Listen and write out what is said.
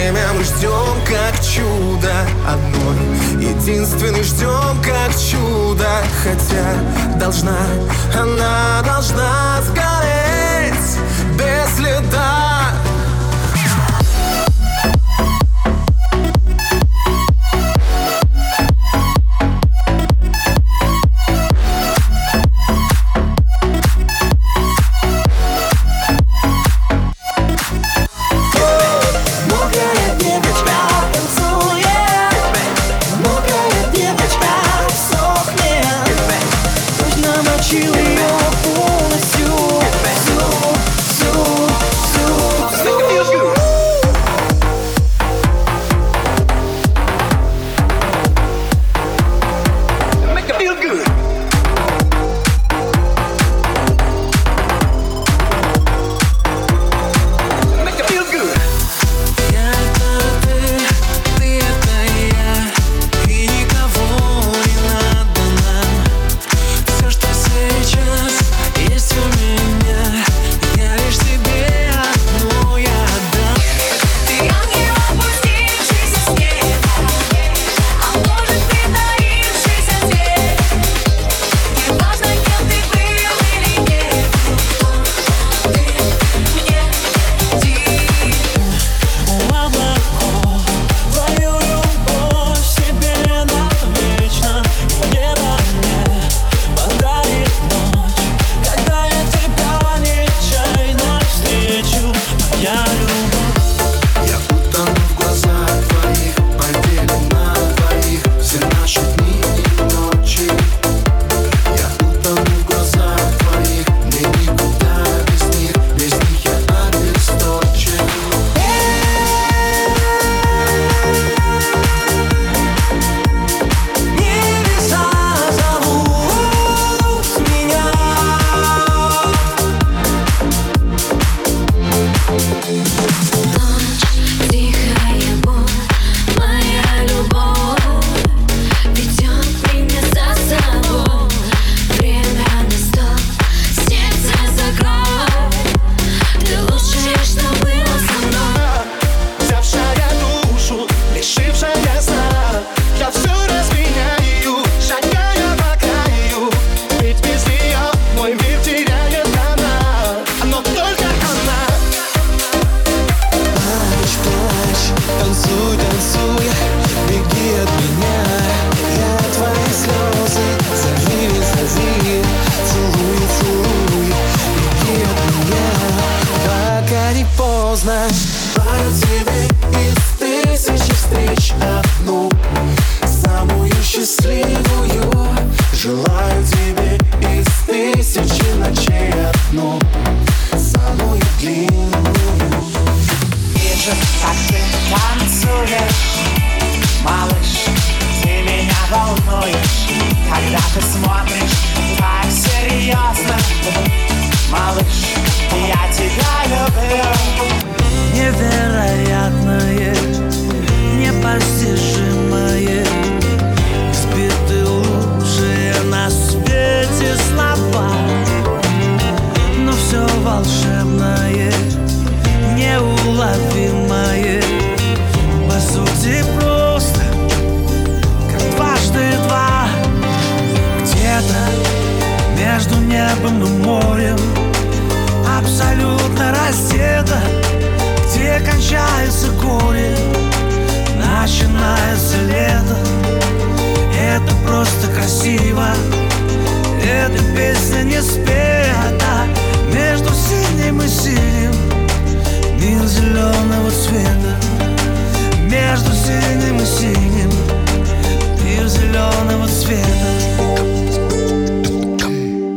время мы ждем как чудо. Одной единственный ждем как чудо. Хотя она должна сгореть без следа. Желаю тебе из тысячи встреч одну, самую счастливую. Желаю тебе из тысячи ночей одну, самую длинную. Вижу, как ты танцуешь, малыш, ты меня волнуешь. Когда ты смотришь так серьезно, малыш, я тебя люблю. Невероятное, непостижимое, сбиты лучшие на свете слова. Но все волшебное, неуловимое, по сути просто как дважды два. Где-то между небом и морем абсолютно раздета, где кончается горе, начинается лето. Это просто красиво, эта песня не спета. Между синим и синим мир зеленого цвета. Между синим и синим мир зеленого цвета.